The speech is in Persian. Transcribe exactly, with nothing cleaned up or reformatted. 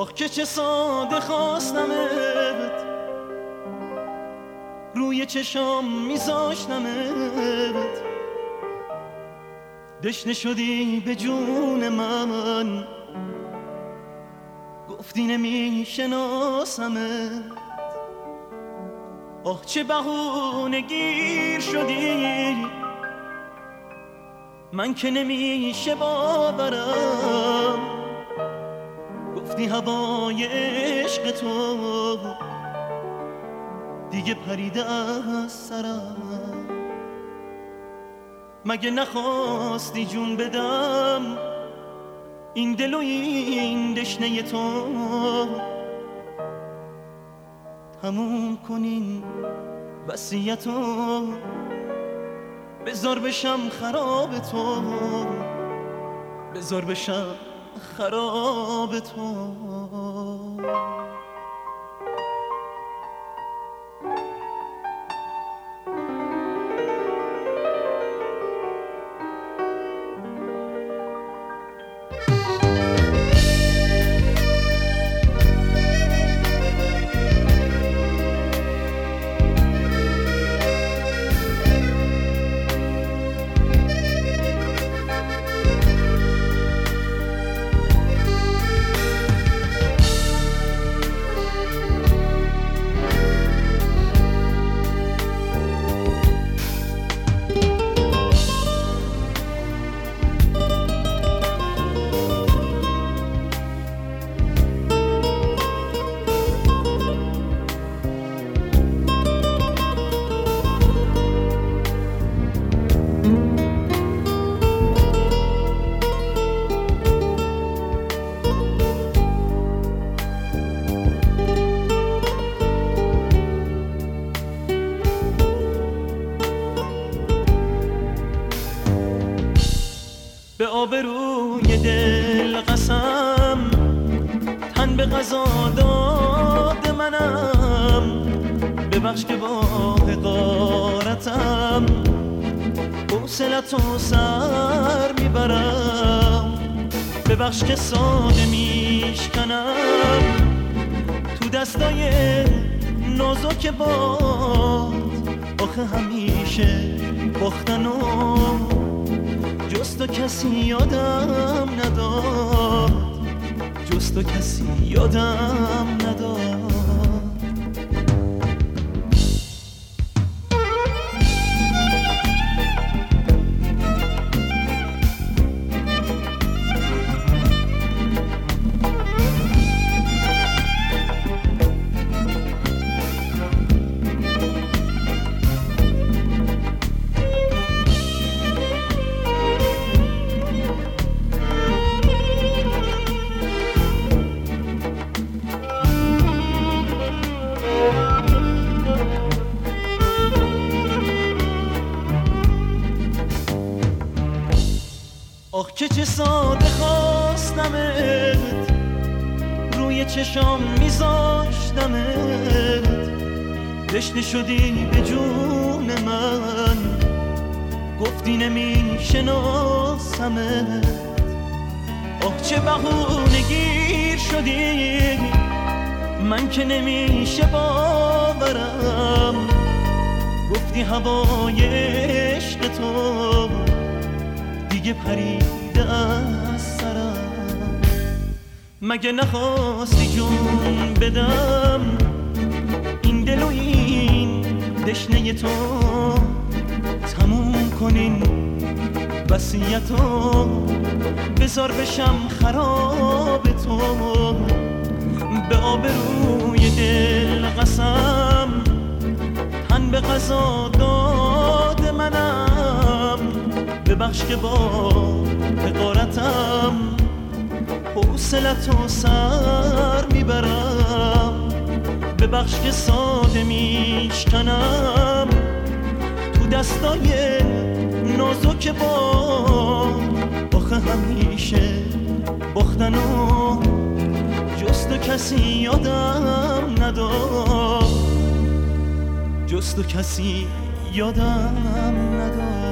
آخ که چه ساده خواستمت، روی چشام میذاشتمت، دشنه شدی به جون من، گفتی نمیشناسمت. آه چه بهونه گیر شدی، من که نمیشه باورم، گفتی هوای عشق تو دیگه پریده از سرم. مگه نخواستی جون بدم این دل و این دشنه تو، تموم کنین وصیتو، بذار بشم خراب تو، بذار بشم خراب تو. به آبروی دل قسم، تن به قضا داد منم، ببخش که با حقارتم حوصله‌تو سر میبرم، ببخش که ساده میشکنم تو دستای نازک باد. آخه همیشه باختنو جز تو کسی یادم نداد، جز تو کسی یادم نداد. آخ که چه ساده خواستمت، روی چشام میذاشتمت، دشنه شدی به جون من، گفتی نمیشناسمت. آخ چه بهونه گیر شدی، من که نمیشه باورم، گفتی هوای عشق تو دیگه پریده از سرم. مگه نخواستی جون بدم این دل و این دشنه تو، تموم کنین وصیتو، بذار بشم خراب تو. به آبروی دل قسم، تن به قضا داد منم، ببخش که با حقارتم حوصله‌تو سر میبرم، ببخش که ساده میشکنم تو دستای نازک با. آخه همیشه باختنو جز تو کسی یادم نداد، جز تو کسی یادم نداد.